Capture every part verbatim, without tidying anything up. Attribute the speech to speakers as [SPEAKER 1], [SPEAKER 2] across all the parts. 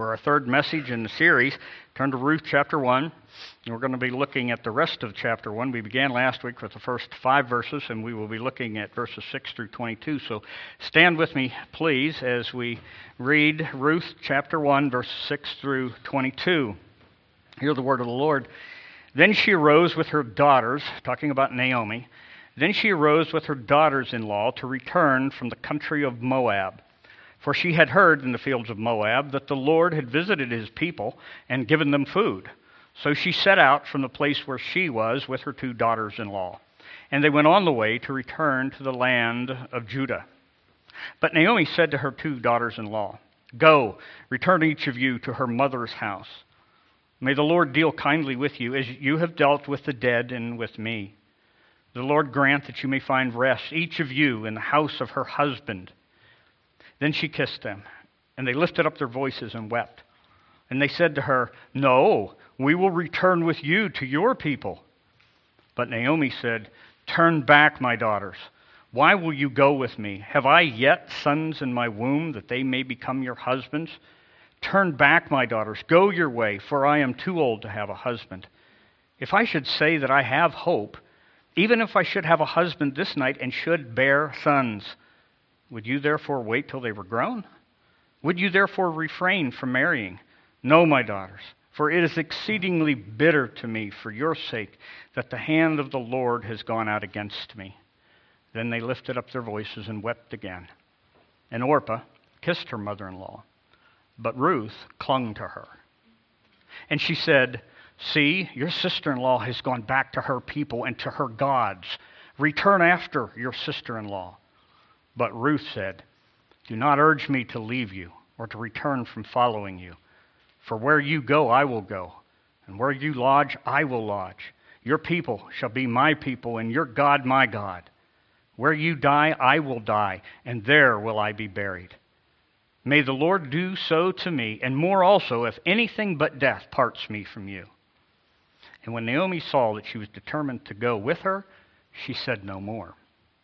[SPEAKER 1] For our third message in the series, turn to Ruth chapter one. We're going to be looking at the rest of chapter one. We began last week with the first five verses, and we will be looking at verses six through twenty-two. So stand with me, please, as we read Ruth chapter one, verses six through twenty-two. Hear the word of the Lord. Then she arose with her daughters, talking about Naomi. Then she arose with her daughters-in-law to return from the country of Moab. For she had heard in the fields of Moab that the Lord had visited his people and given them food. So she set out from the place where she was with her two daughters-in-law. And they went on the way to return to the land of Judah. But Naomi said to her two daughters-in-law, "Go, return each of you to her mother's house. May the Lord deal kindly with you as you have dealt with the dead and with me. The Lord grant that you may find rest, each of you in the house of her husband." Then she kissed them, and they lifted up their voices and wept. And they said to her, "No, we will return with you to your people." But Naomi said, "Turn back, my daughters. Why will you go with me? Have I yet sons in my womb that they may become your husbands? Turn back, my daughters. Go your way, for I am too old to have a husband. If I should say that I have hope, even if I should have a husband this night and should bear sons, would you therefore wait till they were grown? Would you therefore refrain from marrying? No, my daughters, for it is exceedingly bitter to me for your sake that the hand of the Lord has gone out against me." Then they lifted up their voices and wept again. And Orpah kissed her mother-in-law, but Ruth clung to her. And she said, "See, your sister-in-law has gone back to her people and to her gods. Return after your sister-in-law." But Ruth said, "Do not urge me to leave you or to return from following you. For where you go, I will go, and where you lodge, I will lodge. Your people shall be my people, and your God my God. Where you die, I will die, and there will I be buried. May the Lord do so to me, and more also, if anything but death parts me from you." And when Naomi saw that she was determined to go with her, she said no more.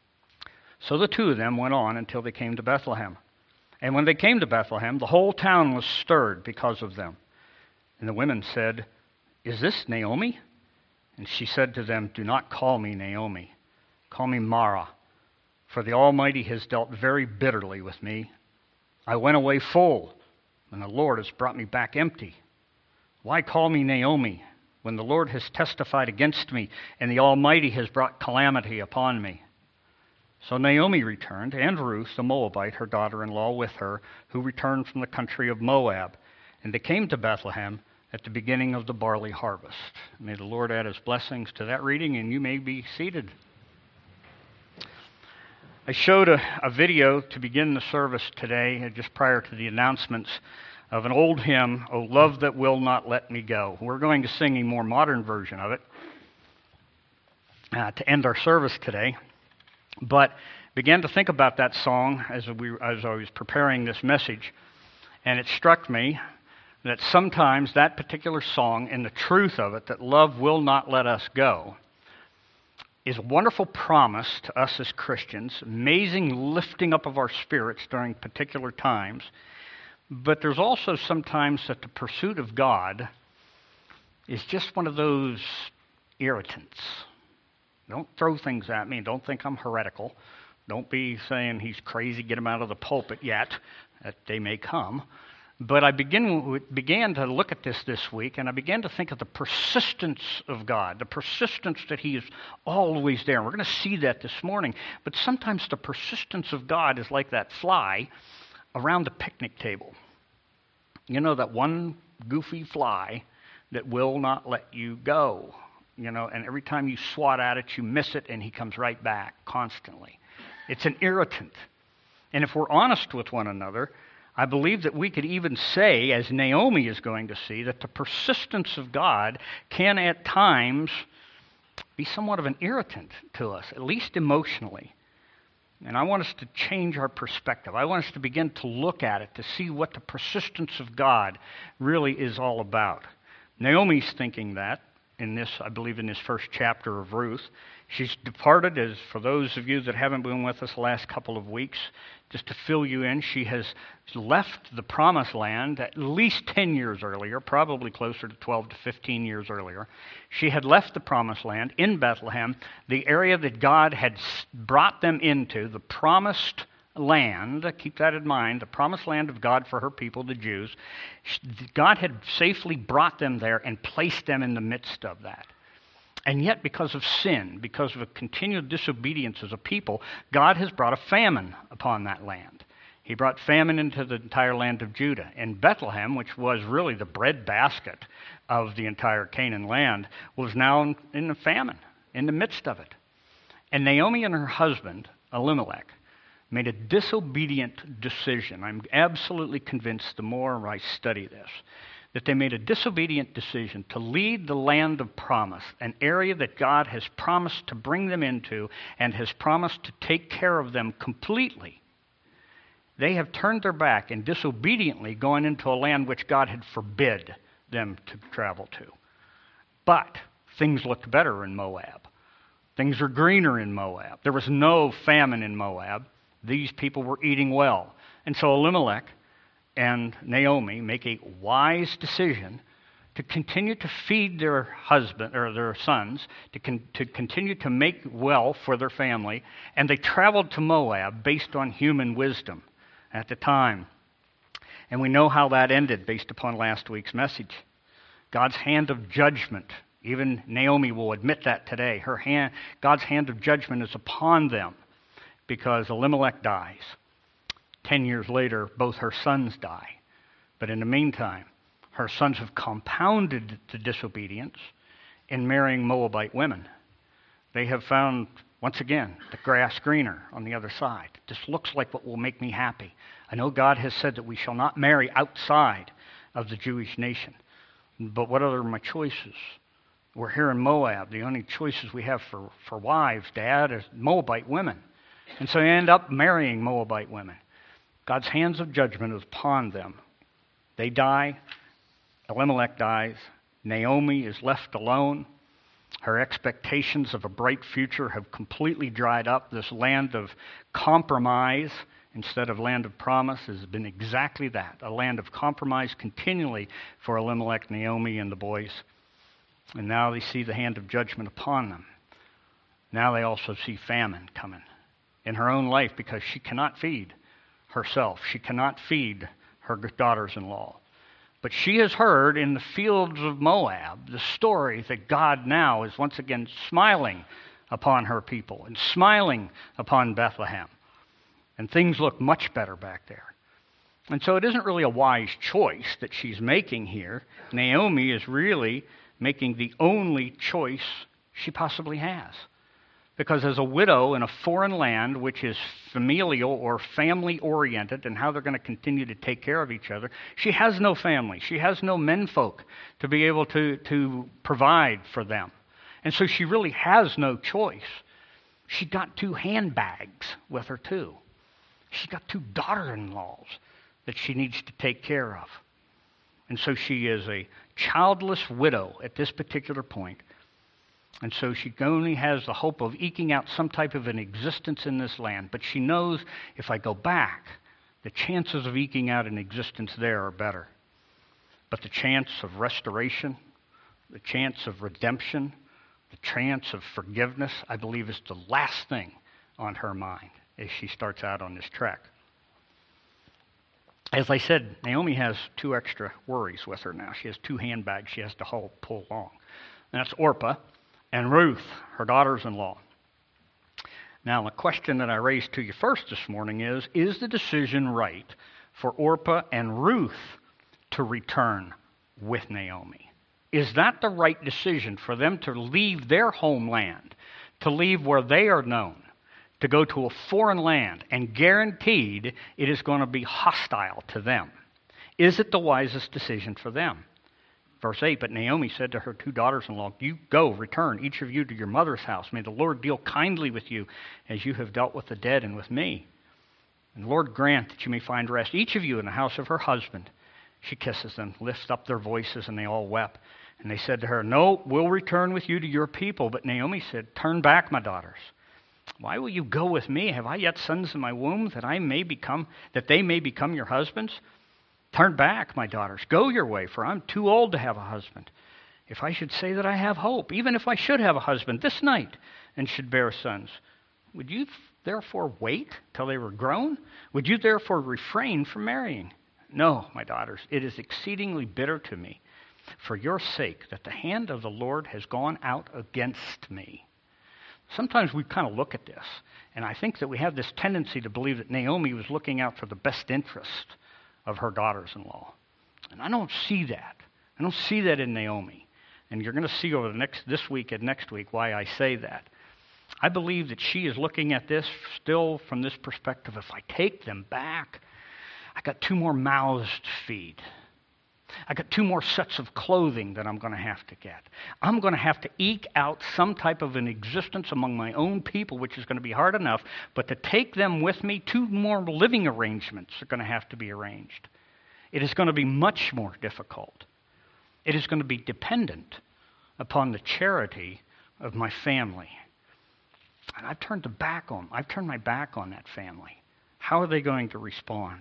[SPEAKER 1] So the two of them went on until they came to Bethlehem. And when they came to Bethlehem, the whole town was stirred because of them. And the women said, "Is this Naomi?" And she said to them, "Do not call me Naomi. Call me Mara, for the Almighty has dealt very bitterly with me. I went away full, and the Lord has brought me back empty. Why call me Naomi, when the Lord has testified against me, and the Almighty has brought calamity upon me?" So Naomi returned, and Ruth the Moabite, her daughter-in-law, with her, who returned from the country of Moab. And they came to Bethlehem at the beginning of the barley harvest. May the Lord add his blessings to that reading, and you may be seated. I showed a, a video to begin the service today, just prior to the announcements, of an old hymn, "O Love That Will Not Let Me Go." We're going to sing a more modern version of it uh, to end our service today. But began to think about that song as we as I was preparing this message, and it struck me that sometimes that particular song and the truth of it, that love will not let us go, is a wonderful promise to us as Christians, amazing lifting up of our spirits during particular times. But there's also sometimes that the pursuit of God is just one of those irritants. Don't throw things at me. Don't think I'm heretical. Don't be saying he's crazy, get him out of the pulpit yet. That day may come. But I begin, began to look at this this week, and I began to think of the persistence of God, the persistence that he is always there. And we're going to see that this morning. But sometimes the persistence of God is like that fly around the picnic table. You know, that one goofy fly that will not let you go. You know, and every time you swat at it, you miss it, and he comes right back constantly. It's an irritant. And if we're honest with one another, I believe that we could even say, as Naomi is going to see, that the persistence of God can at times be somewhat of an irritant to us, at least emotionally. And I want us to change our perspective. I want us to begin to look at it, to see what the persistence of God really is all about. Naomi's thinking that. in this, I believe, in this first chapter of Ruth. She's departed, as for those of you that haven't been with us the last couple of weeks, just to fill you in, she has left the promised land at least ten years earlier, probably closer to twelve to fifteen years earlier. She had left the promised land in Bethlehem, the area that God had brought them into, the promised land. Keep that in mind, the promised land of God for her people, the Jews. God had safely brought them there and placed them in the midst of that. And yet, because of sin, because of a continued disobedience as a people, God has brought a famine upon that land. He brought famine into the entire land of Judah. And Bethlehem, which was really the breadbasket of the entire Canaan land, was now in a famine, in the midst of it. And Naomi and her husband, Elimelech, made a disobedient decision. I'm absolutely convinced the more I study this, that they made a disobedient decision to leave the land of promise, an area that God has promised to bring them into and has promised to take care of them completely. They have turned their back and disobediently gone into a land which God had forbid them to travel to. But things looked better in Moab. Things are greener in Moab. There was no famine in Moab. These people were eating well. And so Elimelech and Naomi make a wise decision to continue to feed their husband or their sons, to, con- to continue to make well for their family, and they traveled to Moab based on human wisdom at the time. And we know how that ended based upon last week's message. God's hand of judgment, even Naomi will admit that today, her hand, God's hand of judgment is upon them because Elimelech dies. Ten years later, both her sons die. But in the meantime, her sons have compounded the disobedience in marrying Moabite women. They have found, once again, the grass greener on the other side. This looks like what will make me happy. I know God has said that we shall not marry outside of the Jewish nation. But what are my choices? We're here in Moab. The only choices we have for, for wives, Dad, is Moabite women. And so you end up marrying Moabite women. God's hands of judgment is upon them. They die. Elimelech dies. Naomi is left alone. Her expectations of a bright future have completely dried up. This land of compromise instead of land of promise has been exactly that, a land of compromise continually for Elimelech, Naomi, and the boys. And now they see the hand of judgment upon them. Now they also see famine coming in her own life because she cannot feed herself. She cannot feed her daughters-in-law. But she has heard in the fields of Moab the story that God now is once again smiling upon her people and smiling upon Bethlehem. And things look much better back there. And so it isn't really a wise choice that she's making here. Naomi is really making the only choice she possibly has. Because as a widow in a foreign land, which is familial or family-oriented and how they're going to continue to take care of each other, she has no family. She has no menfolk to be able to, to provide for them. And so she really has no choice. She got two handbags with her, too. She's got two daughter-in-laws that she needs to take care of. And so she is a childless widow at this particular point. And so she only has the hope of eking out some type of an existence in this land. But she knows if I go back, the chances of eking out an existence there are better. But the chance of restoration, the chance of redemption, the chance of forgiveness, I believe is the last thing on her mind as she starts out on this trek. As I said, Naomi has two extra worries with her now. She has two handbags she has to hold, pull along. And that's Orpah and Ruth, her daughters-in-law. Now, the question that I raised to you first this morning is, is the decision right for Orpah and Ruth to return with Naomi? Is that the right decision for them to leave their homeland, to leave where they are known, to go to a foreign land and guaranteed it is going to be hostile to them? Is it the wisest decision for them? Verse eight, but Naomi said to her two daughters-in-law, you go, return, each of you to your mother's house. May the Lord deal kindly with you as you have dealt with the dead and with me. And the Lord grant that you may find rest, each of you in the house of her husband. She kisses them, lifts up their voices, and they all wept. And they said to her, "No, we'll return with you to your people." But Naomi said, "Turn back, my daughters. Why will you go with me? Have I yet sons in my womb that I may become, that they may become your husbands? Turn back, my daughters. Go your way, for I'm too old to have a husband. If I should say that I have hope, even if I should have a husband this night and should bear sons, would you therefore wait till they were grown? Would you therefore refrain from marrying? No, my daughters, it is exceedingly bitter to me for your sake that the hand of the Lord has gone out against me." Sometimes we kind of look at this, and I think that we have this tendency to believe that Naomi was looking out for the best interest of her daughters-in-law. And I don't see that. I don't see that in Naomi. And you're going to see over the next this week and next week why I say that. I believe that she is looking at this still from this perspective. If I take them back, I got two more mouths to feed. I got two more sets of clothing that I'm going to have to get. I'm going to have to eke out some type of an existence among my own people, which is going to be hard enough, but to take them with me, two more living arrangements are going to have to be arranged. It is going to be much more difficult. It is going to be dependent upon the charity of my family. And I've turned the back on, I've turned my back on that family. How are they going to respond?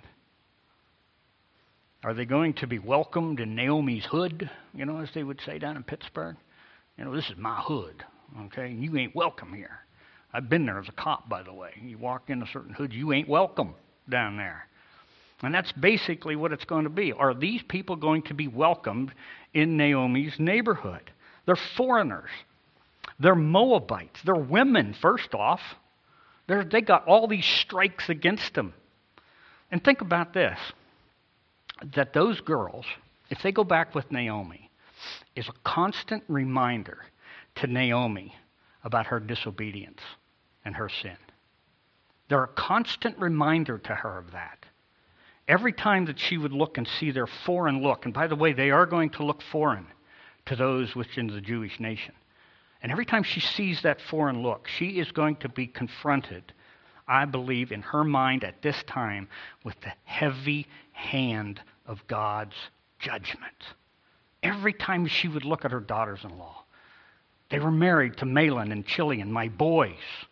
[SPEAKER 1] Are they going to be welcomed in Naomi's hood, you know, as they would say down in Pittsburgh? You know, this is my hood, okay? You ain't welcome here. I've been there as a cop, by the way. You walk in a certain hood, you ain't welcome down there. And that's basically what it's going to be. Are these people going to be welcomed in Naomi's neighborhood? They're foreigners. They're Moabites. They're women, first off. They're, they got all these strikes against them. And think about this. That those girls, if they go back with Naomi, is a constant reminder to Naomi about her disobedience and her sin. They're a constant reminder to her of that. Every time that she would look and see their foreign look, and by the way, they are going to look foreign to those within the Jewish nation. And every time she sees that foreign look, she is going to be confronted, I believe, in her mind at this time, with the heavy hand of God's judgment. Every time she would look at her daughters-in-law, they were married to Mahlon and Chilion, my boys.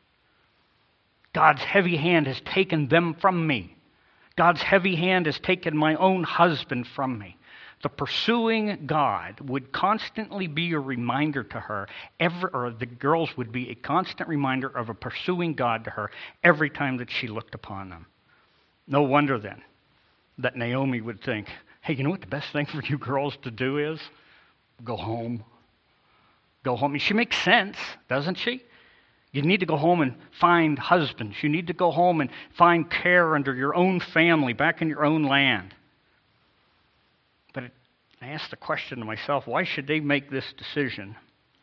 [SPEAKER 1] God's heavy hand has taken them from me. God's heavy hand has taken my own husband from me. The pursuing God would constantly be a reminder to her, every, or the girls would be a constant reminder of a pursuing God to her every time that she looked upon them. No wonder then that Naomi would think, hey, you know what the best thing for you girls to do is? Go home. Go home. She makes sense, doesn't she? You need to go home and find husbands. You need to go home and find care under your own family, back in your own land. But it, I asked the question to myself, why should they make this decision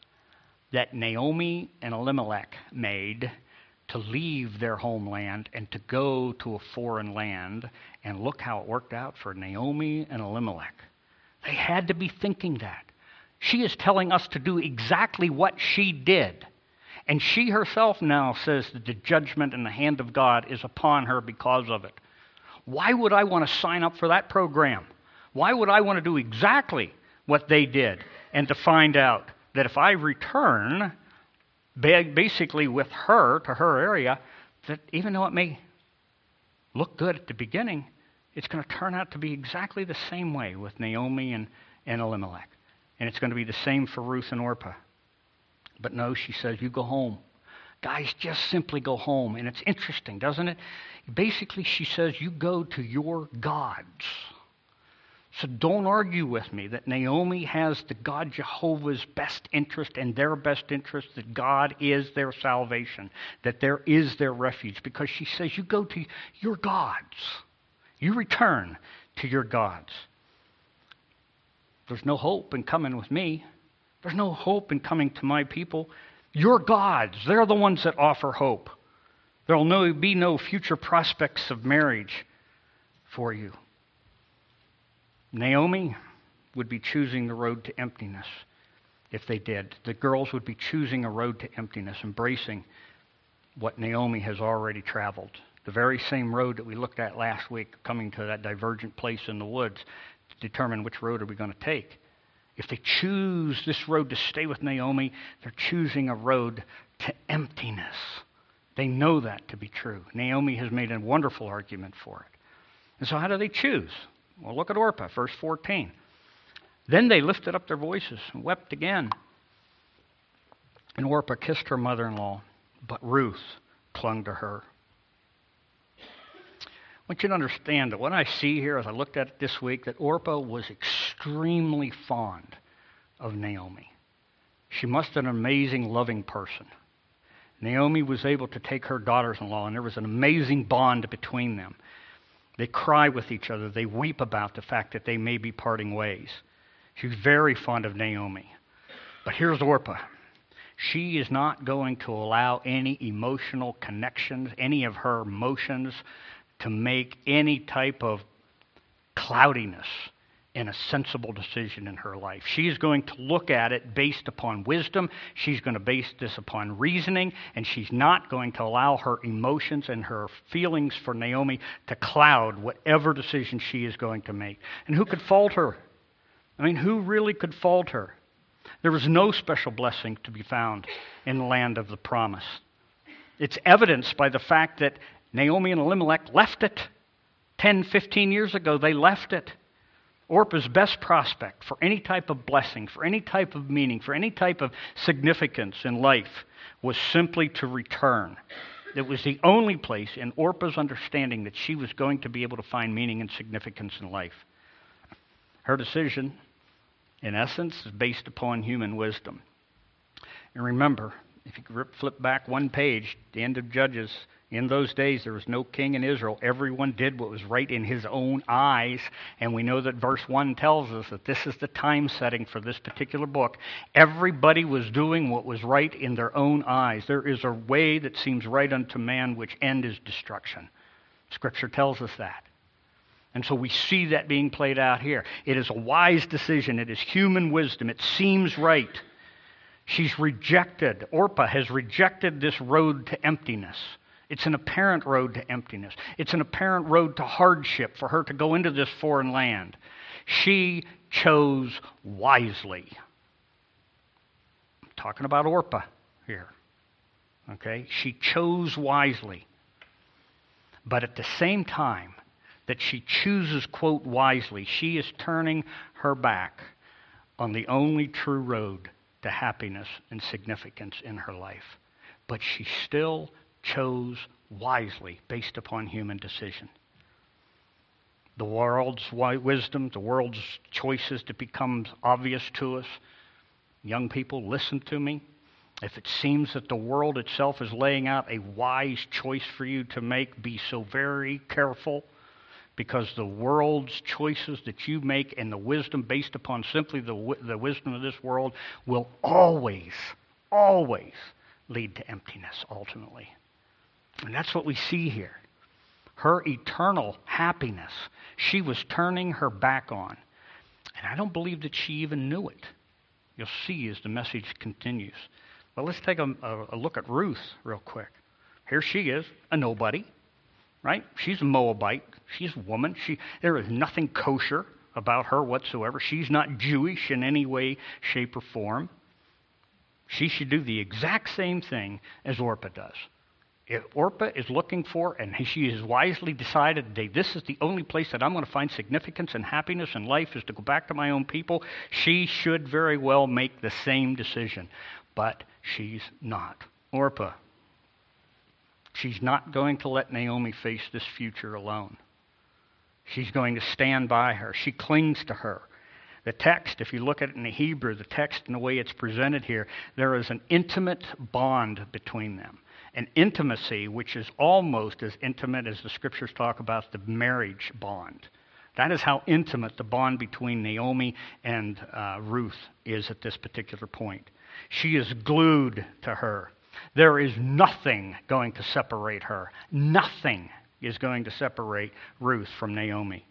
[SPEAKER 1] that Naomi and Elimelech made to leave their homeland and to go to a foreign land? And look how it worked out for Naomi and Elimelech. They had to be thinking that. She is telling us to do exactly what she did. And she herself now says that the judgment and the hand of God is upon her because of it. Why would I want to sign up for that program? Why would I want to do exactly what they did and to find out that if I return basically with her to her area, that even though it may look good at the beginning, it's going to turn out to be exactly the same way with Naomi and, and Elimelech. And it's going to be the same for Ruth and Orpah. But no, she says, you go home. Guys, just simply go home. And it's interesting, doesn't it? Basically, she says, you go to your gods. So don't argue with me that Naomi has the God Jehovah's best interest and their best interest, that God is their salvation, that there is their refuge, because she says you go to your gods. You return to your gods. There's no hope in coming with me. There's no hope in coming to my people. Your gods, they're the ones that offer hope. There will no, be no future prospects of marriage for you. Naomi would be choosing the road to emptiness if they did. The girls would be choosing a road to emptiness, embracing what Naomi has already traveled. The very same road that we looked at last week, coming to that divergent place in the woods to determine which road are we going to take. If they choose this road to stay with Naomi, they're choosing a road to emptiness. They know that to be true. Naomi has made a wonderful argument for it. And so how do they choose? Well, look at Orpah, verse fourteen. Then they lifted up their voices and wept again. And Orpah kissed her mother-in-law, but Ruth clung to her. I want you to understand that what I see here as I looked at it this week, that Orpah was extremely fond of Naomi. She must have been an amazing, loving person. Naomi was able to take her daughters-in-law, and there was an amazing bond between them. They cry with each other. They weep about the fact that they may be parting ways. She was very fond of Naomi. But here's Orpah. She is not going to allow any emotional connections, any of her emotions, to make any type of cloudiness in a sensible decision in her life. She's going to look at it based upon wisdom. She's going to base this upon reasoning, and she's not going to allow her emotions and her feelings for Naomi to cloud whatever decision she is going to make. And who could fault her? I mean, who really could fault her? There was no special blessing to be found in the land of the promise. It's evidenced by the fact that Naomi and Elimelech left it. ten, fifteen years ago, they left it. Orpah's best prospect for any type of blessing, for any type of meaning, for any type of significance in life was simply to return. It was the only place in Orpah's understanding that she was going to be able to find meaning and significance in life. Her decision, in essence, is based upon human wisdom. And remember, if you flip back one page, the end of Judges, in those days there was no king in Israel. Everyone did what was right in his own eyes. And we know that verse one tells us that this is the time setting for this particular book. Everybody was doing what was right in their own eyes. There is a way that seems right unto man, which end is destruction. Scripture tells us that. And so we see that being played out here. It is a wise decision. It is human wisdom. It seems right. She's rejected. Orpah has rejected this road to emptiness. It's an apparent road to emptiness. It's an apparent road to hardship for her to go into this foreign land. She chose wisely. I'm talking about Orpah here. Okay? She chose wisely. But at the same time that she chooses, quote, wisely, she is turning her back on the only true road to happiness and significance in her life. But she still chose wisely based upon human decision. The world's wisdom, the world's choices that becomes obvious to us. Young people, listen to me. If it seems that the world itself is laying out a wise choice for you to make, be so very careful, because the world's choices that you make and the wisdom based upon simply the, the wisdom of this world will always, always lead to emptiness ultimately. And that's what we see here. Her eternal happiness, she was turning her back on. And I don't believe that she even knew it. You'll see as the message continues. Well, let's take a, a, a look at Ruth real quick. Here she is, a nobody, right? She's a Moabite. She's a woman. She, there is nothing kosher about her whatsoever. She's not Jewish in any way, shape, or form. She should do the exact same thing as Orpah does. If Orpah is looking for, and she has wisely decided that this is the only place that I'm going to find significance and happiness in life is to go back to my own people, she should very well make the same decision. But she's not. Orpah, she's not going to let Naomi face this future alone. She's going to stand by her. She clings to her. The text, if you look at it in the Hebrew, the text and the way it's presented here, there is an intimate bond between them. An intimacy which is almost as intimate as the Scriptures talk about the marriage bond. That is how intimate the bond between Naomi and uh, Ruth is at this particular point. She is glued to her. There is nothing going to separate her. Nothing is going to separate Ruth from Naomi.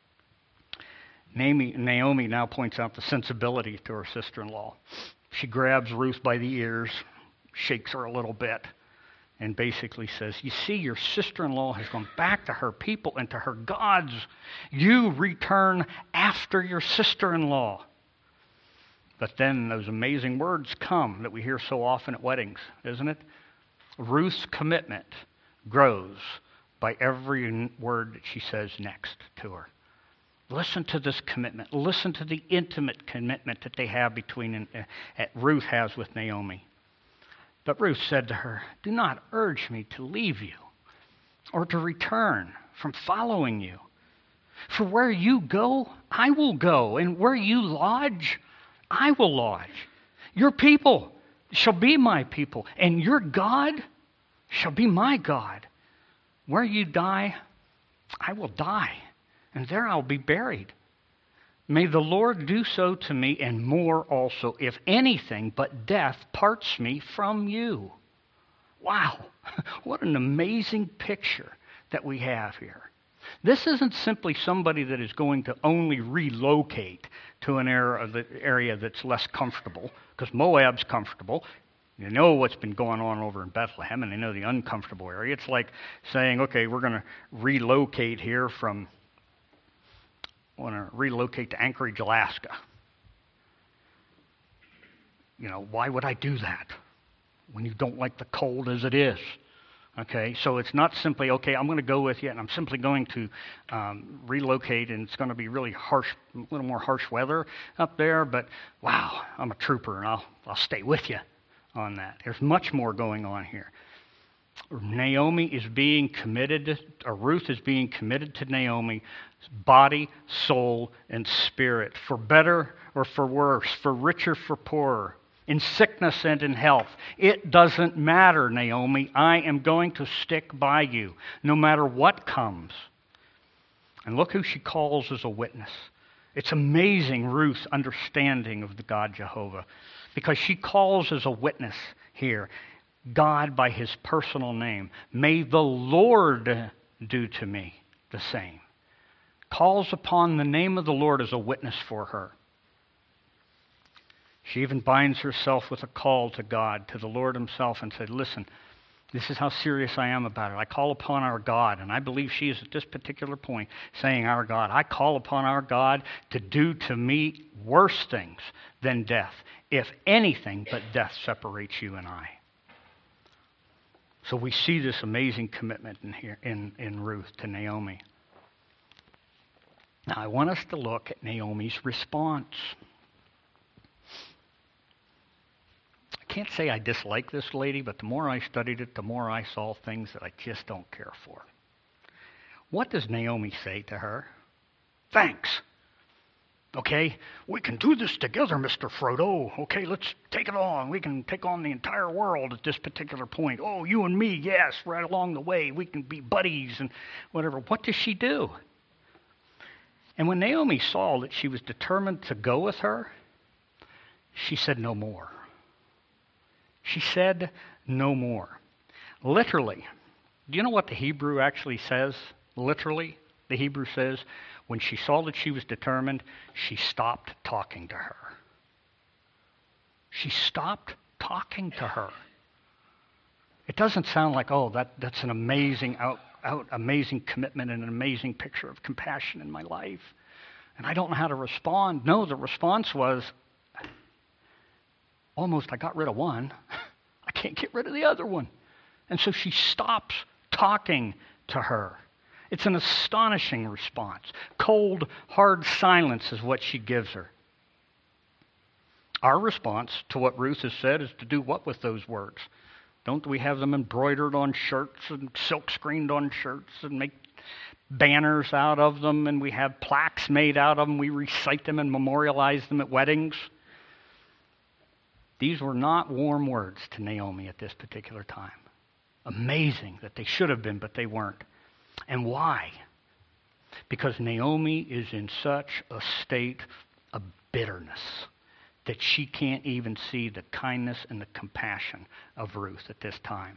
[SPEAKER 1] Naomi, Naomi now points out the sensibility to her sister-in-law. She grabs Ruth by the ears, shakes her a little bit, and basically says, you see, your sister-in-law has gone back to her people and to her gods. You return after your sister-in-law. But then those amazing words come that we hear so often at weddings, isn't it? Ruth's commitment grows by every word that she says next to her. Listen to this commitment. Listen to the intimate commitment that they have between uh, Ruth has with Naomi. But Ruth said to her, "Do not urge me to leave you or to return from following you. For where you go, I will go, and where you lodge, I will lodge. Your people shall be my people, and your God shall be my God. Where you die, I will die, and there I'll be buried. May the Lord do so to me, and more also, if anything but death parts me from you." Wow, what an amazing picture that we have here. This isn't simply somebody that is going to only relocate to an area that's less comfortable, because Moab's comfortable. You know what's been going on over in Bethlehem, and they know the uncomfortable area. It's like saying, okay, we're going to relocate here from, want to relocate to Anchorage, Alaska. You know, why would I do that when you don't like the cold as it is? Okay, so it's not simply, okay, I'm going to go with you, and I'm simply going to um, relocate, and it's going to be really harsh, a little more harsh weather up there, but wow, I'm a trooper, and I'll, I'll stay with you on that. There's much more going on here. Naomi is being committed, or Ruth is being committed to Naomi, body, soul, and spirit, for better or for worse, for richer, for poorer, in sickness and in health. It doesn't matter, Naomi. I am going to stick by you, no matter what comes. And look who she calls as a witness. It's amazing, Ruth's understanding of the God Jehovah, because she calls as a witness here God by his personal name. May the Lord do to me the same. Calls upon the name of the Lord as a witness for her. She even binds herself with a call to God, to the Lord himself, and said, listen, this is how serious I am about it. I call upon our God, and I believe she is at this particular point saying, our God, I call upon our God to do to me worse things than death, if anything but death separates you and I. So we see this amazing commitment in here in, in Ruth to Naomi. Now I want us to look at Naomi's response. I can't say I dislike this lady, but the more I studied it, the more I saw things that I just don't care for. What does Naomi say to her? Thanks. Okay, we can do this together, Mister Frodo. Okay, let's take it on. We can take on the entire world at this particular point. Oh, you and me, yes, right along the way. We can be buddies and whatever. What does she do? And when Naomi saw that she was determined to go with her, she said no more. She said no more. Literally, do you know what the Hebrew actually says? Literally, the Hebrew says, when she saw that she was determined, she stopped talking to her. She stopped talking to her. It doesn't sound like, oh, that, that's an amazing out, out, amazing commitment and an amazing picture of compassion in my life, and I don't know how to respond. No, the response was, almost I got rid of one. I can't get rid of the other one. And so she stops talking to her. It's an astonishing response. Cold, hard silence is what she gives her. Our response to what Ruth has said is to do what with those words? Don't we have them embroidered on shirts and silk screened on shirts and make banners out of them, and we have plaques made out of them. We recite them and memorialize them at weddings. These were not warm words to Naomi at this particular time. Amazing that they should have been, but they weren't. And why? Because Naomi is in such a state of bitterness that she can't even see the kindness and the compassion of Ruth at this time.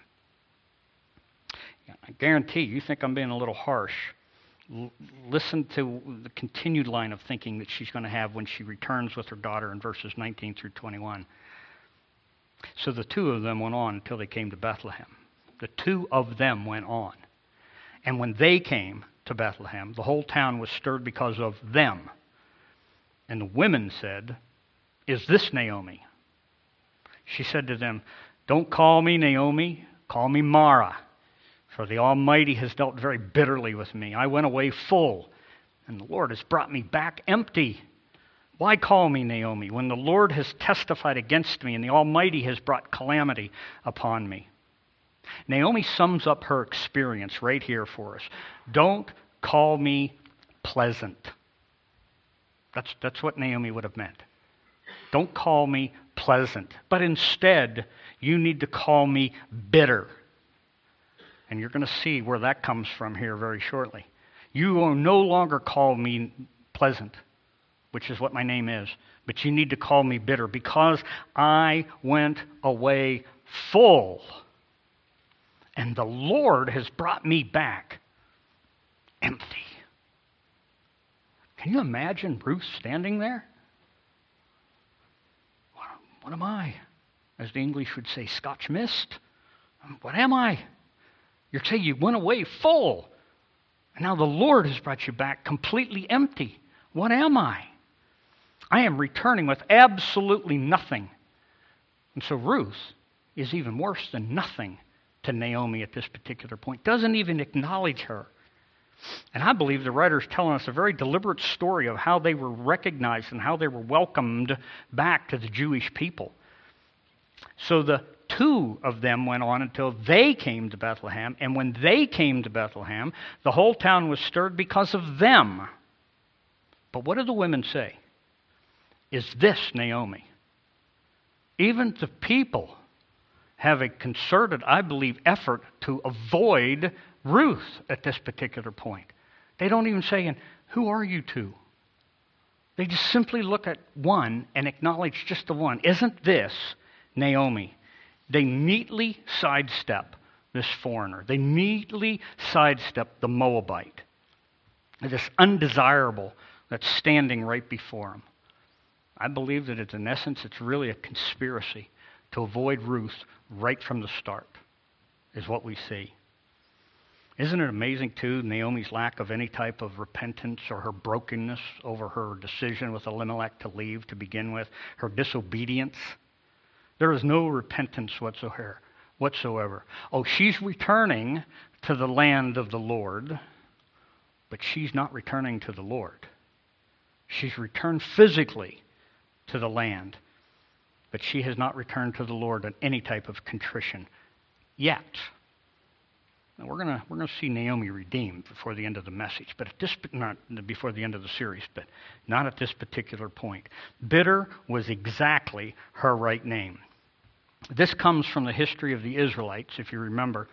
[SPEAKER 1] I guarantee you think I'm being a little harsh. L- listen to the continued line of thinking that she's going to have when she returns with her daughter in verses nineteen through twenty-one. So the two of them went on until they came to Bethlehem. The two of them went on. And when they came to Bethlehem, the whole town was stirred because of them. And the women said, is this Naomi?" She said to them, "Don't call me Naomi, call me Mara, for the Almighty has dealt very bitterly with me. I went away full, and the Lord has brought me back empty. Why call me Naomi when the Lord has testified against me and the Almighty has brought calamity upon me?" Naomi sums up her experience right here for us. Don't call me pleasant. That's, that's what Naomi would have meant. Don't call me pleasant, but instead, you need to call me bitter. And you're going to see where that comes from here very shortly. You will no longer call me pleasant, which is what my name is, but you need to call me bitter because I went away full, and the Lord has brought me back empty. Can you imagine Ruth standing there? What, what am I? As the English would say, Scotch mist? What am I? You're saying you went away full, and now the Lord has brought you back completely empty. What am I? I am returning with absolutely nothing. And so Ruth is even worse than nothing to Naomi at this particular point. Doesn't even acknowledge her. And I believe the writer is telling us a very deliberate story of how they were recognized and how they were welcomed back to the Jewish people. So the two of them went on until they came to Bethlehem, and when they came to Bethlehem, the whole town was stirred because of them. But what do the women say? Is this Naomi? Even the people have a concerted, I believe, effort to avoid Ruth at this particular point. They don't even say, "And who are you two?" They just simply look at one and acknowledge just the one. Isn't this Naomi? They neatly sidestep this foreigner. They neatly sidestep the Moabite, this undesirable that's standing right before them. I believe that it's, in essence, it's really a conspiracy to avoid Ruth right from the start, is what we see. Isn't it amazing, too, Naomi's lack of any type of repentance or her brokenness over her decision with Elimelech to leave to begin with, her disobedience? There is no repentance whatsoever. whatsoever. Oh, she's returning to the land of the Lord, but she's not returning to the Lord. She's returned physically to the land, but she has not returned to the Lord in any type of contrition yet. Now we're gonna we're gonna see Naomi redeemed before the end of the message, but at this not before the end of the series, but not at this particular point. Bitter was exactly her right name. This comes from the history of the Israelites, if you remember,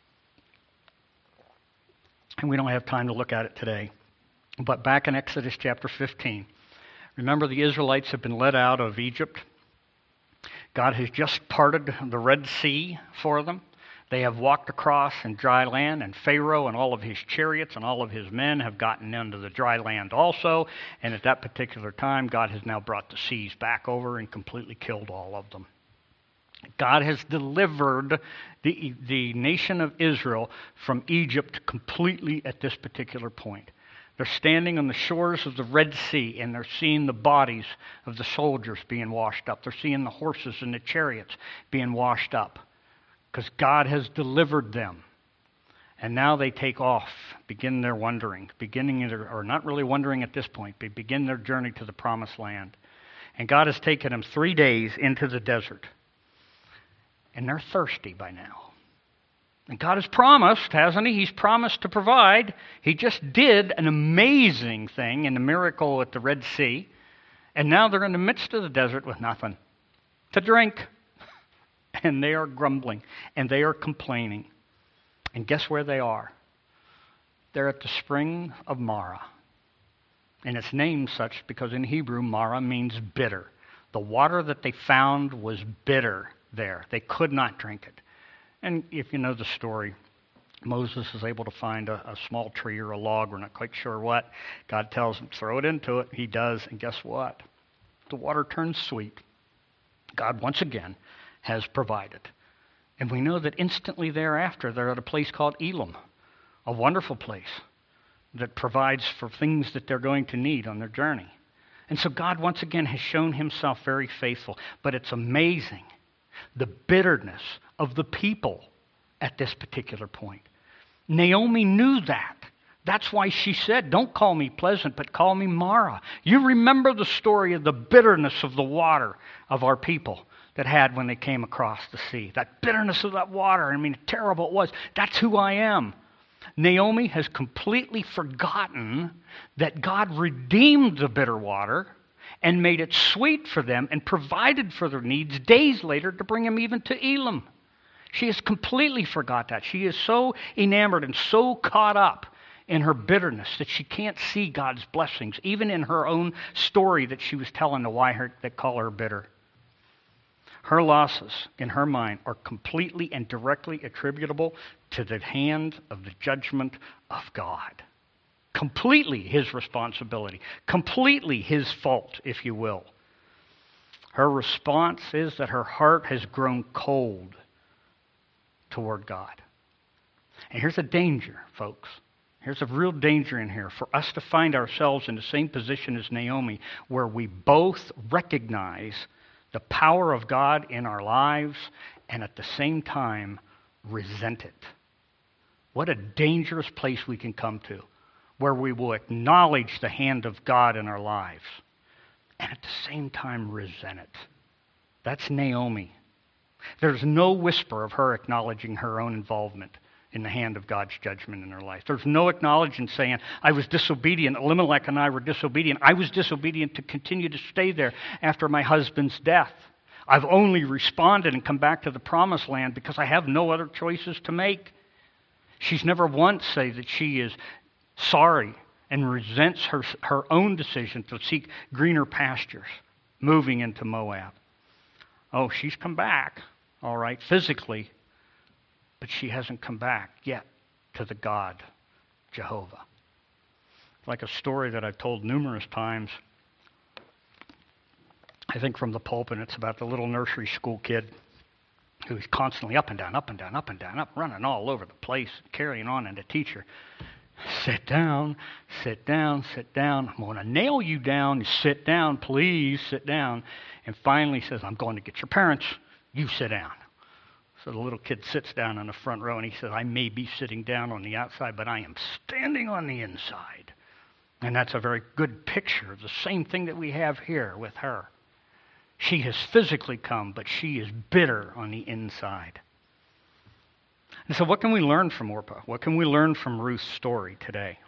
[SPEAKER 1] and we don't have time to look at it today. But back in Exodus chapter fifteen, remember the Israelites have been led out of Egypt. God has just parted the Red Sea for them. They have walked across in dry land, and Pharaoh and all of his chariots and all of his men have gotten into the dry land also. And at that particular time, God has now brought the seas back over and completely killed all of them. God has delivered the, the nation of Israel from Egypt completely at this particular point. They're standing on the shores of the Red Sea, and they're seeing the bodies of the soldiers being washed up. They're seeing the horses and the chariots being washed up, because God has delivered them. And now they take off, begin their wandering, beginning their, or not really wandering at this point, but begin their journey to the Promised Land. And God has taken them three days into the desert. And they're thirsty by now. And God has promised, hasn't he? He's promised to provide. He just did an amazing thing in the miracle at the Red Sea. And now they're in the midst of the desert with nothing to drink. And they are grumbling, and they are complaining. And guess where they are? They're at the spring of Mara. And it's named such because in Hebrew, Mara means bitter. The water that they found was bitter there. They could not drink it. And if you know the story, Moses is able to find a, a small tree or a log, we're not quite sure what. God tells him, throw it into it. He does, and guess what? The water turns sweet. God, once again, has provided. And we know that instantly thereafter, they're at a place called Elim, a wonderful place that provides for things that they're going to need on their journey. And so God once again has shown himself very faithful. But it's amazing the bitterness of the people at this particular point. Naomi knew that. That's why she said, don't call me pleasant, but call me Mara. You remember the story of the bitterness of the water of our people that had when they came across the sea. That bitterness of that water, I mean, how terrible it was. That's who I am. Naomi has completely forgotten that God redeemed the bitter water and made it sweet for them and provided for their needs days later to bring them even to Elim. She has completely forgot that. She is so enamored and so caught up in her bitterness that she can't see God's blessings, even in her own story that she was telling to why her, that call her bitter. Her losses, in her mind, are completely and directly attributable to the hand of the judgment of God. Completely his responsibility. Completely his fault, if you will. Her response is that her heart has grown cold toward God. And here's a danger, folks. Here's a real danger in here for us to find ourselves in the same position as Naomi, where we both recognize the power of God in our lives and at the same time resent it. What a dangerous place we can come to, where we will acknowledge the hand of God in our lives and at the same time resent it. That's Naomi. There's no whisper of her acknowledging her own involvement in the hand of God's judgment in her life. There's no acknowledging saying, I was disobedient. Elimelech and I were disobedient. I was disobedient to continue to stay there after my husband's death. I've only responded and come back to the promised land because I have no other choices to make. She's never once said that she is sorry and resents her, her own decision to seek greener pastures, moving into Moab. Oh, she's come back, all right, physically, but she hasn't come back yet to the God, Jehovah. Like a story that I've told numerous times, I think from the pulpit. It's about the little nursery school kid who's constantly up and down, up and down, up and down, up, running all over the place, carrying on, and the teacher, sit down, sit down, sit down. I'm going to nail you down. Sit down, please, sit down. And finally says, I'm going to get your parents. You sit down. So the little kid sits down on the front row, and he says, I may be sitting down on the outside, but I am standing on the inside. And that's a very good picture of the same thing that we have here with her. She has physically come, but she is bitter on the inside. And so what can we learn from Orpah? What can we learn from Ruth's story today?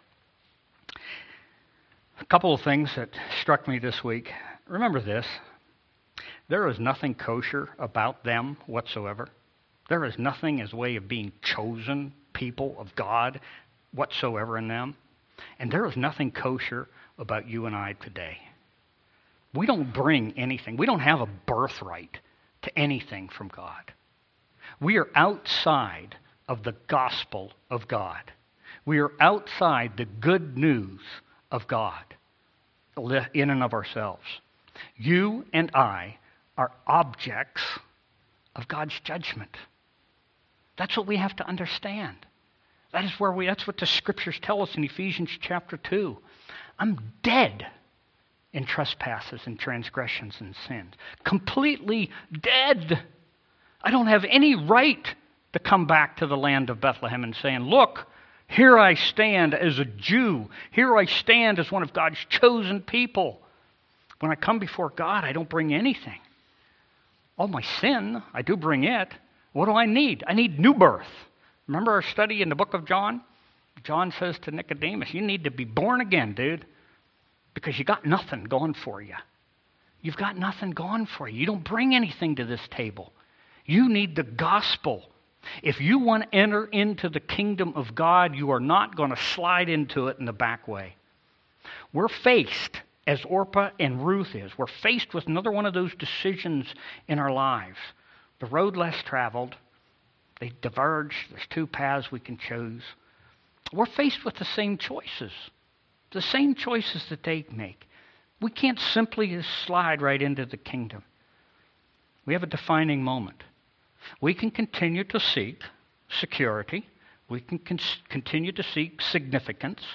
[SPEAKER 1] A couple of things that struck me this week. Remember this. There is nothing kosher about them whatsoever. There is nothing as a way of being chosen people of God whatsoever in them. And there is nothing kosher about you and I today. We don't bring anything. We don't have a birthright to anything from God. We are outside of the gospel of God. We are outside the good news of God in and of ourselves. You and I are objects of God's judgment. That's what we have to understand. That is where we, that's what the scriptures tell us in Ephesians chapter two. I'm dead in trespasses and transgressions and sins. Completely dead. I don't have any right to come back to the land of Bethlehem and saying, look, here I stand as a Jew. Here I stand as one of God's chosen people. When I come before God, I don't bring anything. Oh, my sin, I do bring it. What do I need? I need new birth. Remember our study in the book of John? John says to Nicodemus, you need to be born again, dude, because you got nothing going for you. You've got nothing going for you. You don't bring anything to this table. You need the gospel. If you want to enter into the kingdom of God, you are not going to slide into it in the back way. We're faced, as Orpah and Ruth is, we're faced with another one of those decisions in our lives. The road less traveled, they diverge, there's two paths we can choose. We're faced with the same choices, the same choices that they make. We can't simply just slide right into the kingdom. We have a defining moment. We can continue to seek security. We can con- continue to seek significance.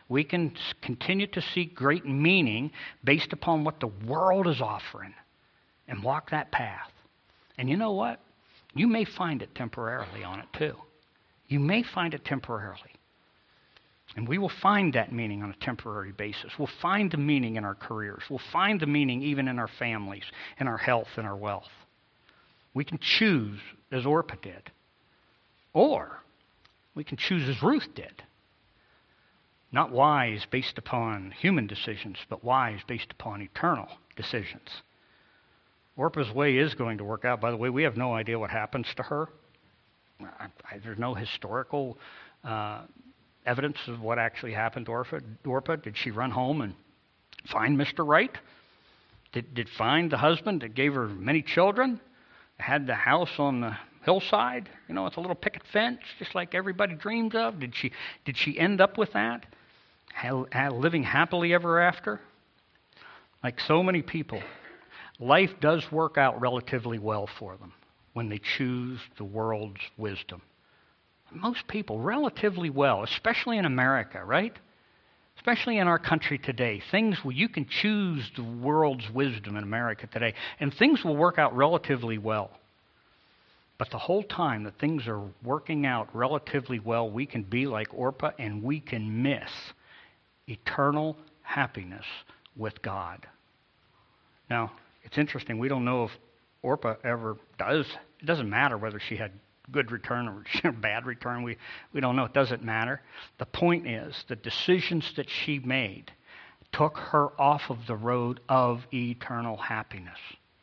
[SPEAKER 1] We can continue to seek great meaning based upon what the world is offering and walk that path. And you know what? You may find it temporarily on it too. You may find it temporarily. And we will find that meaning on a temporary basis. We'll find the meaning in our careers. We'll find the meaning even in our families, in our health, and our wealth. We can choose as Orpah did. Or we can choose as Ruth did. Not wise based upon human decisions, but wise based upon eternal decisions. Orpah's way is going to work out. By the way, we have no idea what happens to her. I, I, there's no historical uh, evidence of what actually happened to Orpah. Orpah. Did she run home and find Mister Right? Did, did find the husband that gave her many children? Had the house on the hillside, you know, with a little picket fence, just like everybody dreams of? Did she did she end up with that? Ha- ha- living happily ever after? Like so many people, life does work out relatively well for them when they choose the world's wisdom. Most people, relatively well, especially in America, right? Especially in our country today. Things where you can choose the world's wisdom in America today, and things will work out relatively well. But the whole time that things are working out relatively well, we can be like Orpah and we can miss eternal happiness with God. Now, it's interesting. We don't know if Orpah ever does. It doesn't matter whether she had good return or bad return. We, we don't know. It doesn't matter. The point is the decisions that she made took her off of the road of eternal happiness.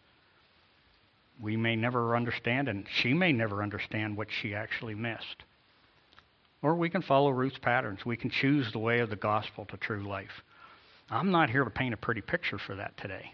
[SPEAKER 1] We may never understand, and she may never understand what she actually missed. Or we can follow Ruth's patterns. We can choose the way of the gospel to true life. I'm not here to paint a pretty picture for that today.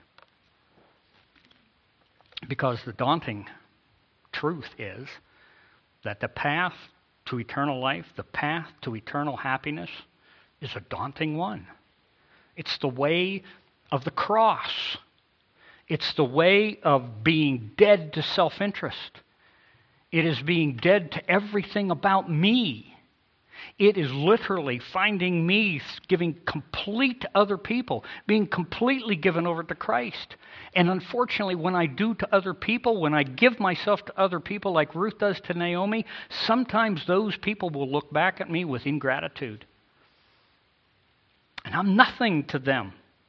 [SPEAKER 1] Because the daunting truth is that the path to eternal life, the path to eternal happiness, is a daunting one. It's the way of the cross. It's the way of being dead to self-interest. It is being dead to everything about me. It is literally finding me giving complete to other people, being completely given over to Christ. And unfortunately, when I do to other people, when I give myself to other people like Ruth does to Naomi, sometimes those people will look back at me with ingratitude. And I'm nothing to them.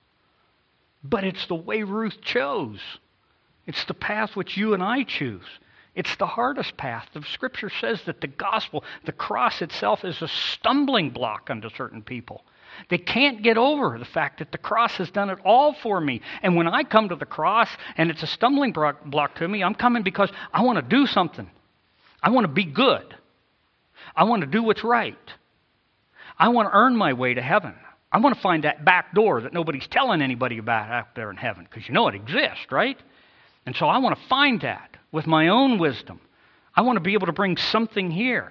[SPEAKER 1] But it's the way Ruth chose. It's the path which you and I choose. It's the hardest path. The Scripture says that the gospel, the cross itself, is a stumbling block unto certain people. They can't get over the fact that the cross has done it all for me. And when I come to the cross and it's a stumbling block to me, I'm coming because I want to do something. I want to be good. I want to do what's right. I want to earn my way to heaven. I want to find that back door that nobody's telling anybody about out there in heaven, because you know it exists, right? And so I want to find that with my own wisdom. I want to be able to bring something here.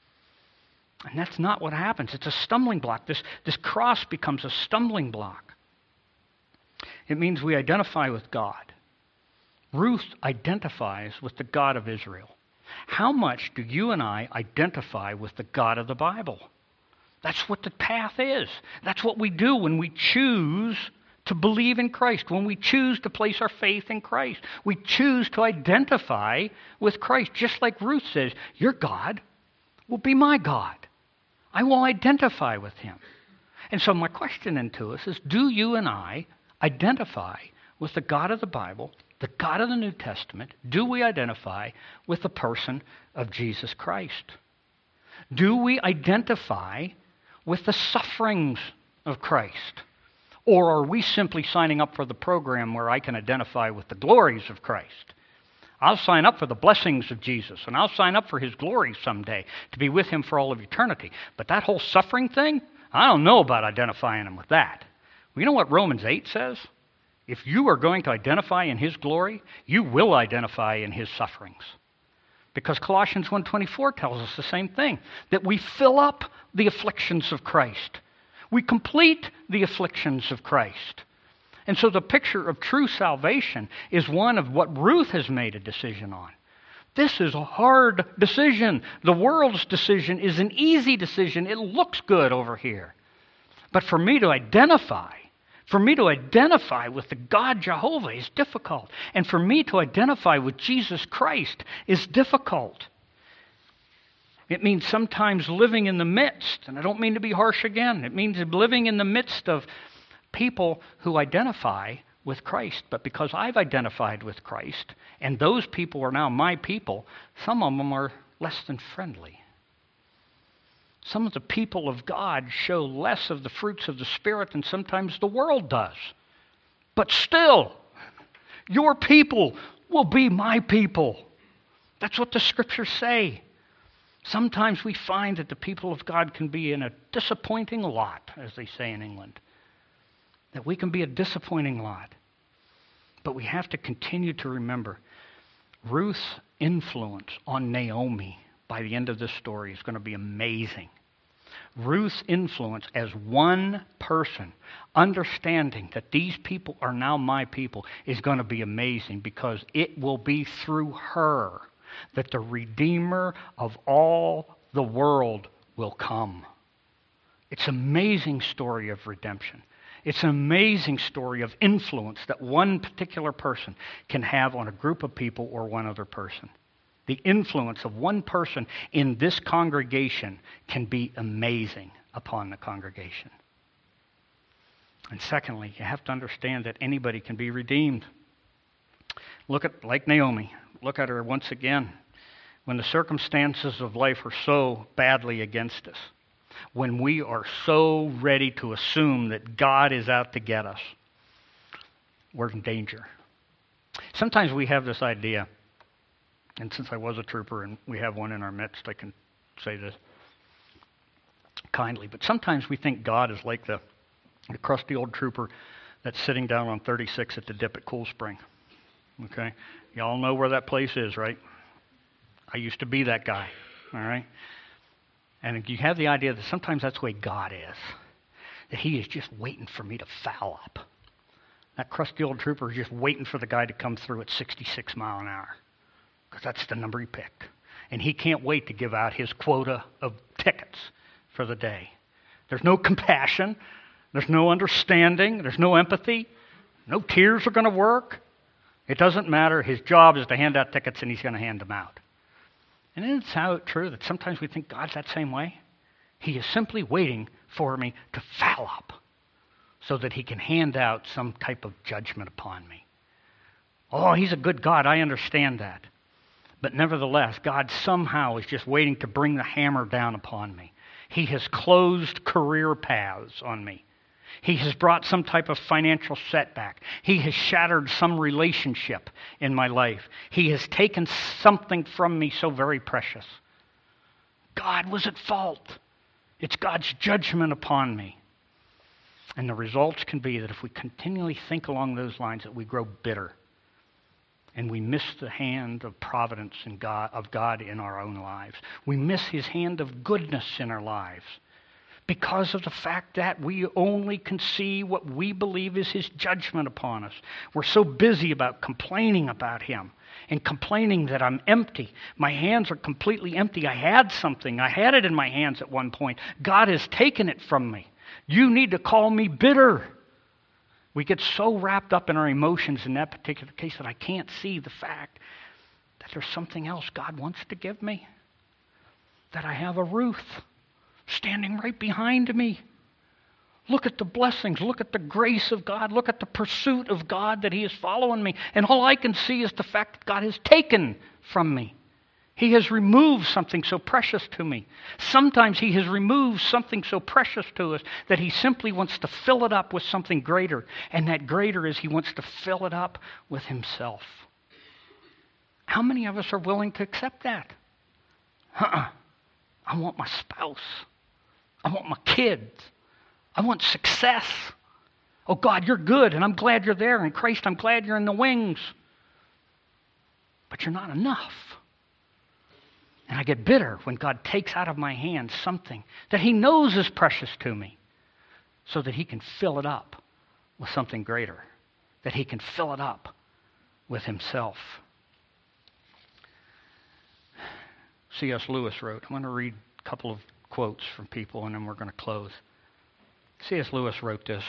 [SPEAKER 1] And that's not what happens. It's a stumbling block. This, this cross becomes a stumbling block. It means we identify with God. Ruth identifies with the God of Israel. How much do you and I identify with the God of the Bible? That's what the path is. That's what we do when we choose to believe in Christ, when we choose to place our faith in Christ. We choose to identify with Christ, just like Ruth says, your God will be my God. I will identify with him. And so my question then to us is, do you and I identify with the God of the Bible, the God of the New Testament? Do we identify with the person of Jesus Christ? Do we identify with the sufferings of Christ? Or are we simply signing up for the program where I can identify with the glories of Christ? I'll sign up for the blessings of Jesus, and I'll sign up for his glory someday to be with him for all of eternity. But that whole suffering thing, I don't know about identifying him with that. Well, you know what Romans eight says? If you are going to identify in his glory, you will identify in his sufferings. Because Colossians one twenty-four tells us the same thing, that we fill up the afflictions of Christ. We complete the afflictions of Christ. And so the picture of true salvation is one of what Ruth has made a decision on. This is a hard decision. The world's decision is an easy decision. It looks good over here. But for me to identify, for me to identify with the God Jehovah is difficult. And for me to identify with Jesus Christ is difficult. It means sometimes living in the midst, and I don't mean to be harsh again, it means living in the midst of people who identify with Christ. But because I've identified with Christ, and those people are now my people, some of them are less than friendly. Some of the people of God show less of the fruits of the Spirit than sometimes the world does. But still, your people will be my people. That's what the Scriptures say. Sometimes we find that the people of God can be in a disappointing lot, as they say in England. That we can be a disappointing lot. But we have to continue to remember Ruth's influence on Naomi by the end of this story is going to be amazing. Ruth's influence as one person, understanding that these people are now my people, is going to be amazing, because it will be through her that the Redeemer of all the world will come. It's an amazing story of redemption. It's an amazing story of influence that one particular person can have on a group of people or one other person. The influence of one person in this congregation can be amazing upon the congregation. And secondly, you have to understand that anybody can be redeemed. Look at, like Naomi, look at her once again. When the circumstances of life are so badly against us, when we are so ready to assume that God is out to get us, we're in danger. Sometimes we have this idea, and since I was a trooper and we have one in our midst, I can say this kindly, but sometimes we think God is like the, the crusty old trooper that's sitting down on thirty-six at the dip at Cool Spring. Okay? Y'all know where that place is, right? I used to be that guy, all right? And you have the idea that sometimes that's the way God is, that he is just waiting for me to foul up. That crusty old trooper is just waiting for the guy to come through at sixty-six mile an hour, because that's the number he picked. And he can't wait to give out his quota of tickets for the day. There's no compassion. There's no understanding. There's no empathy. No tears are going to work. It doesn't matter. His job is to hand out tickets, and he's going to hand them out. And isn't it how true that sometimes we think God's that same way? He is simply waiting for me to foul up so that he can hand out some type of judgment upon me. Oh, he's a good God. I understand that. But nevertheless, God somehow is just waiting to bring the hammer down upon me. He has closed career paths on me. He has brought some type of financial setback. He has shattered some relationship in my life. He has taken something from me so very precious. God was at fault. It's God's judgment upon me. And the results can be that if we continually think along those lines, that we grow bitter. And we miss the hand of providence and God, of God in our own lives. We miss his hand of goodness in our lives, because of the fact that we only can see what we believe is his judgment upon us. We're so busy about complaining about him and complaining that I'm empty. My hands are completely empty. I had something. I had it in my hands at one point. God has taken it from me. You need to call me bitter. We get so wrapped up in our emotions in that particular case that I can't see the fact that there's something else God wants to give me. That I have a Ruth standing right behind me. Look at the blessings. Look at the grace of God. Look at the pursuit of God that he is following me. And all I can see is the fact that God has taken from me. He has removed something so precious to me. Sometimes he has removed something so precious to us that he simply wants to fill it up with something greater. And that greater is he wants to fill it up with himself. How many of us are willing to accept that? Uh-uh. I want my spouse. I want my kids. I want success. Oh, God, you're good, and I'm glad you're there. And Christ, I'm glad you're in the wings. But you're not enough. And I get bitter when God takes out of my hands something that he knows is precious to me, so that he can fill it up with something greater, that he can fill it up with himself. C S Lewis wrote, I'm going to read a couple of quotes from people, and then we're going to close. C S. Lewis wrote this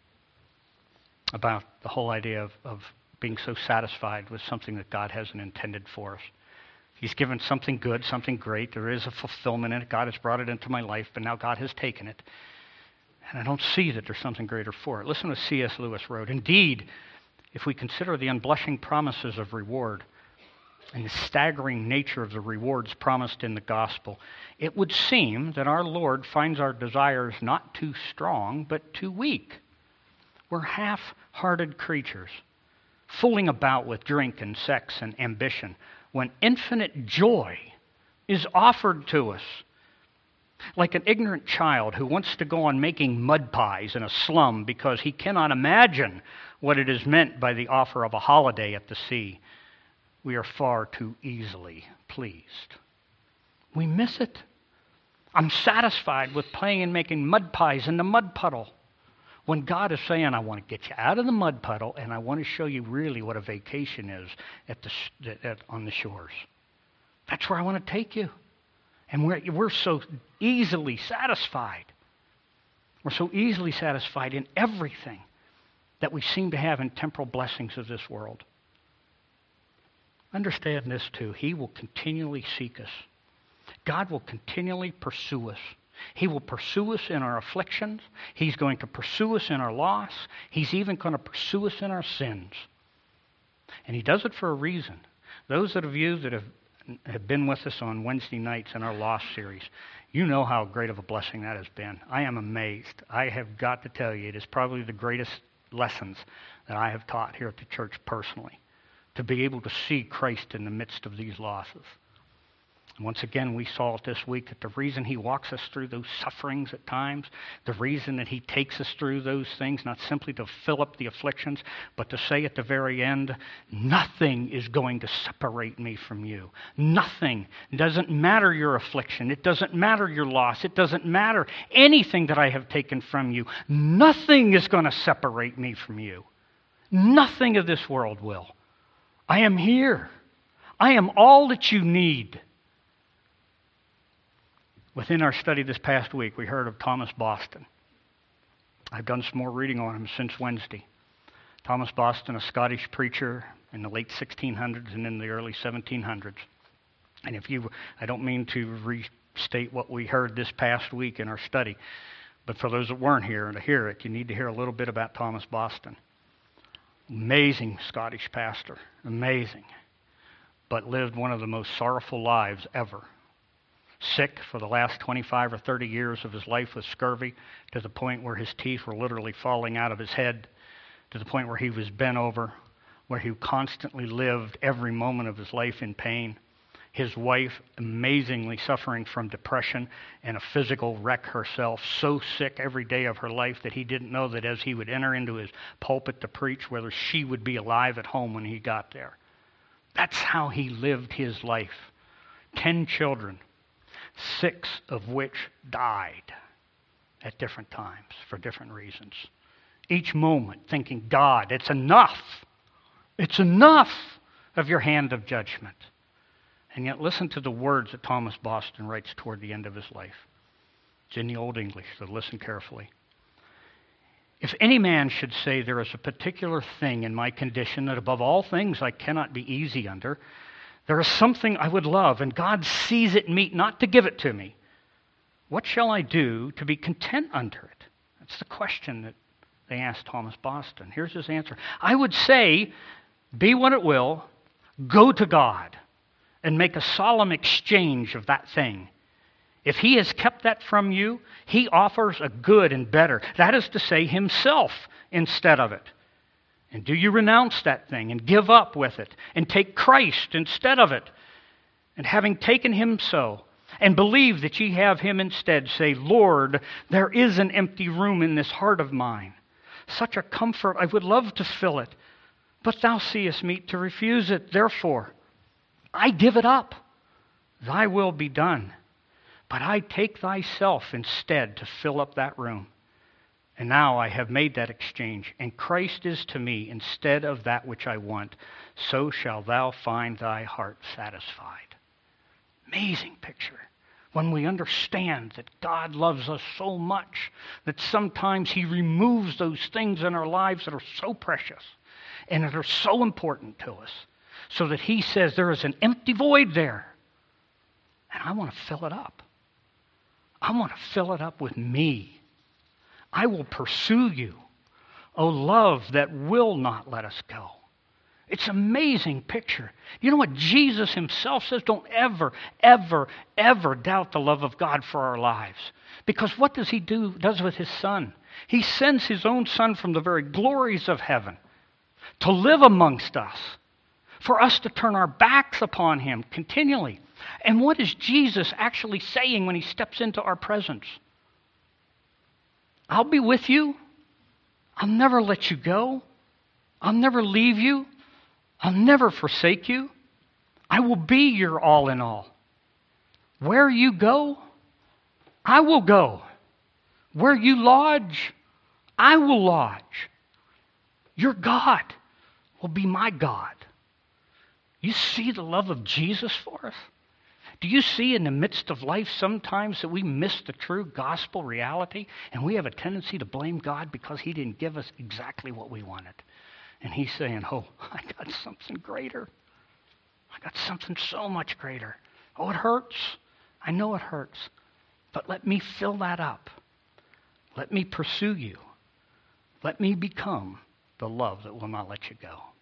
[SPEAKER 1] about the whole idea of, of being so satisfied with something that God hasn't intended for us. He's given something good, something great. There is a fulfillment in it. God has brought it into my life, but now God has taken it. And I don't see that there's something greater for it. Listen to what C S. Lewis wrote. Indeed, if we consider the unblushing promises of reward and the staggering nature of the rewards promised in the gospel, it would seem that our Lord finds our desires not too strong, but too weak. We're half-hearted creatures, fooling about with drink and sex and ambition, when infinite joy is offered to us. Like an ignorant child who wants to go on making mud pies in a slum because he cannot imagine what it is meant by the offer of a holiday at the sea. We are far too easily pleased. We miss it. I'm satisfied with playing and making mud pies in the mud puddle, when God is saying, I want to get you out of the mud puddle and I want to show you really what a vacation is at the, at, on the shores. That's where I want to take you. And we're, we're so easily satisfied. We're so easily satisfied in everything that we seem to have in temporal blessings of this world. Understand this too. He will continually seek us. God will continually pursue us. He will pursue us in our afflictions. He's going to pursue us in our loss. He's even going to pursue us in our sins. And he does it for a reason. Those of you that have, have been with us on Wednesday nights in our Lost series, you know how great of a blessing that has been. I am amazed. I have got to tell you, it is probably the greatest lessons that I have taught here at the church personally, to be able to see Christ in the midst of these losses. Once again, we saw it this week that the reason he walks us through those sufferings at times, the reason that he takes us through those things, not simply to fill up the afflictions, but to say at the very end, nothing is going to separate me from you. Nothing. It doesn't matter your affliction. It doesn't matter your loss. It doesn't matter anything that I have taken from you. Nothing is going to separate me from you. Nothing of this world will. I am here. I am all that you need. Within our study this past week, we heard of Thomas Boston. I've done some more reading on him since Wednesday. Thomas Boston, a Scottish preacher in the late sixteen hundreds and in the early seventeen hundreds. And if you, I don't mean to restate what we heard this past week in our study, but for those that weren't here and to hear it, you need to hear a little bit about Thomas Boston. Amazing Scottish pastor, amazing, but lived one of the most sorrowful lives ever. Sick for the last twenty-five or thirty years of his life with scurvy, to the point where his teeth were literally falling out of his head, to the point where he was bent over, where he constantly lived every moment of his life in pain. His wife amazingly suffering from depression and a physical wreck herself, so sick every day of her life that he didn't know that as he would enter into his pulpit to preach, whether she would be alive at home when he got there. That's how he lived his life. Ten children, six of which died at different times for different reasons. Each moment thinking, God, it's enough. It's enough of your hand of judgment. And yet listen to the words that Thomas Boston writes toward the end of his life. It's in the Old English, so listen carefully. If any man should say there is a particular thing in my condition that above all things I cannot be easy under, there is something I would love, and God sees it meet not to give it to me. What shall I do to be content under it? That's the question that they asked Thomas Boston. Here's his answer. I would say, be what it will, go to God and make a solemn exchange of that thing. If he has kept that from you, he offers a good and better. That is to say, himself instead of it. And do you renounce that thing and give up with it and take Christ instead of it? And having taken him so, and believe that ye have him instead, say, Lord, there is an empty room in this heart of mine. Such a comfort, I would love to fill it, but thou seest meet to refuse it. Therefore, I give it up. Thy will be done. But I take thyself instead to fill up that room. And now I have made that exchange, and Christ is to me instead of that which I want. So shall thou find thy heart satisfied. Amazing picture. When we understand that God loves us so much that sometimes He removes those things in our lives that are so precious and that are so important to us, so that He says there is an empty void there, and I want to fill it up. I want to fill it up with me. I will pursue you. Oh, love that will not let us go. It's an amazing picture. You know what Jesus Himself says? Don't ever, ever, ever doubt the love of God for our lives. Because what does He do, does with His Son? He sends His own Son from the very glories of heaven to live amongst us, for us to turn our backs upon Him continually. And what is Jesus actually saying when He steps into our presence? I'll be with you. I'll never let you go. I'll never leave you. I'll never forsake you. I will be your all in all. Where you go, I will go. Where you lodge, I will lodge. Your God will be my God. You see the love of Jesus for us? Do you see in the midst of life sometimes that we miss the true gospel reality and we have a tendency to blame God because He didn't give us exactly what we wanted? And He's saying, oh, I got something greater. I got something so much greater. Oh, it hurts. I know it hurts. But let me fill that up. Let me pursue you. Let me become the love that will not let you go.